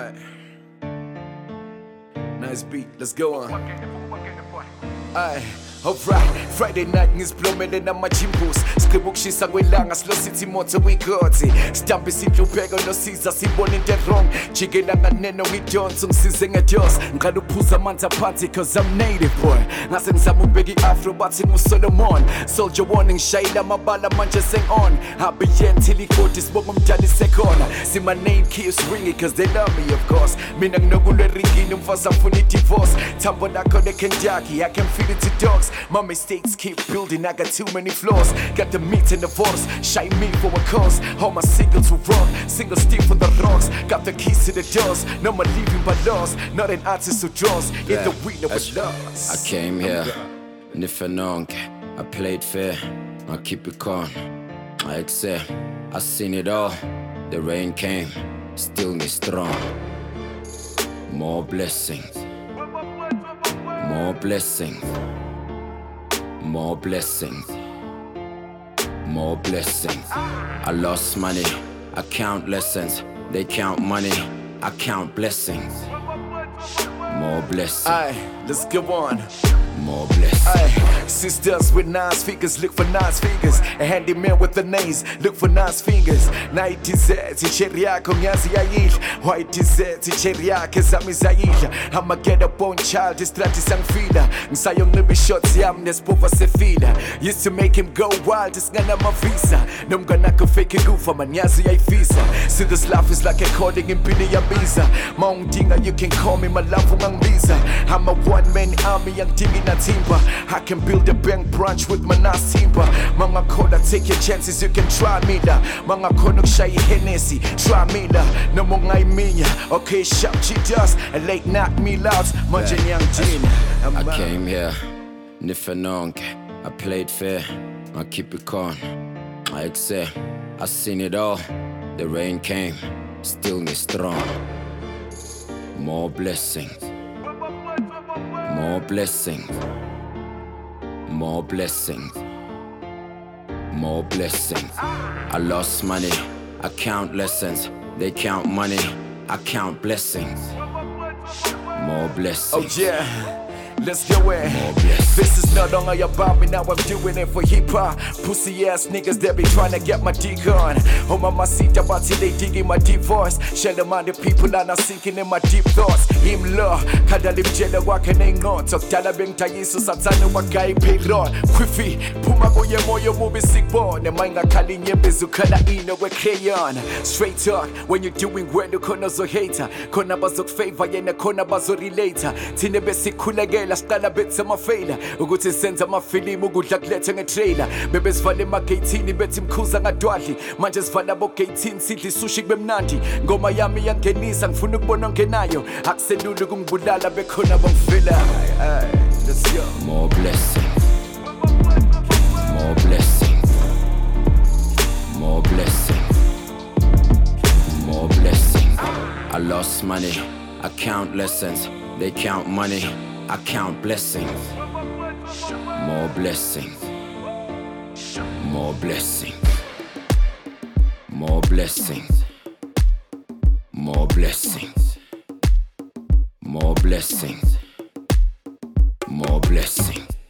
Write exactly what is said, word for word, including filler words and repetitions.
Alright. Nice beat, let's go on. Alright. Alright, Friday night ngiziplomele nama-jimbos Siqhiba ukushisa kwelanga slow city motor wigoti Sidambisa inhlupheko nosiza sibona into wrong Jikela nganeno ngidonsa ngisize ngedos Ngiqala ukuphuza amanzi aphansi cause I'm native boy Ngase ngizama ukubeka i-afro bathi ngu-Solomon Soldier warning ngishayela amabala manje seng-on Habiyen till igodi sibonga umdali sekhona See my name keeps ringing cause they love me of course Mina nginokulwe ringini umfazi afuna i-divorce Thambo lakho le-Kentucky I can feel it to dogs My mistakes keep building, I got too many flaws Got the meat and the force, shine me for a cause All my singles will rock, single stick for the rocks Got the keys to the doors, no more leaving by laws Not an artist who draws, in the winner with loss I came here, nifanong, I played fair, I keep it calm I accept, I seen it all The rain came, still me strong More blessings More blessings More blessings, more blessings. I lost money, I count lessons. They count money, I count blessings. More blessings. Aye, let's go on. More blessings. Aye, sisters with nice fingers, look for nice fingers. A handyman with the names, look for nice fingers. Night is it, cherry yako nyazi yayidla. White is it, cherry yake zami zayidla. I'ma get up on child, distrati sangfila. Ngisayo ngibe shots yami nesipova sefila. Used to make him go wild, isingana ma visa. Nomngana ko fake kufa manyazi yayifisa. See this life is like a calling impini yabiza. Maungdinga you can call me my love ungangibiza. I'm a one man army yangdingi na timba. I can build a bank branch with my nice timber. Mga kola take your chances you can try me la. Mga kono kushaya Hennessy try me la. No mo ngay minya. Okay shout she does a late knock me loud. Manje nyang Gina. I came here, nifanong, I played fair, I keep it calm I accept, I seen it all The rain came, still me strong More blessings More blessings More blessings More blessings I lost money, I count lessons They count money, I count blessings More blessings Oh yeah Let's go in. Blessings. This is no longer about me, now I'm doing it for hip hop. Pussy ass niggas, they be trying to get my dick on. Oh mama sit about till they digging my deep voice. Shell them on the people and I'm sinking in my deep thoughts. Him law, kada lim jela wake na ingon. Tok tala beng tayiso satano wakai payroll. Quiffy, puma go ye moyo mubi sick boy. Ne mainga kali nye bezukana ino we crayon. Straight talk, when you're doing well, you kona zo hater. Kona bazok favor, yena kona bazo relator. Tine besi kulegela. Stala bets ama failure ukuthi senza amafilimu ukudla kulethe ngetrailer bebe sivale ema-eighteen bethi mkhuza ngadwadli manje sivala abo-eighteen sidla isushi kube mnandi ngoma yami yangenisa ngifuna ukubona ongenayo akuselula ukungibulala bekhona bangifela let's go More blessings More blessings More blessings More blessings I lost money I count lessons They count money I count blessings, more blessings, more blessings, more blessings, more blessings, more blessings.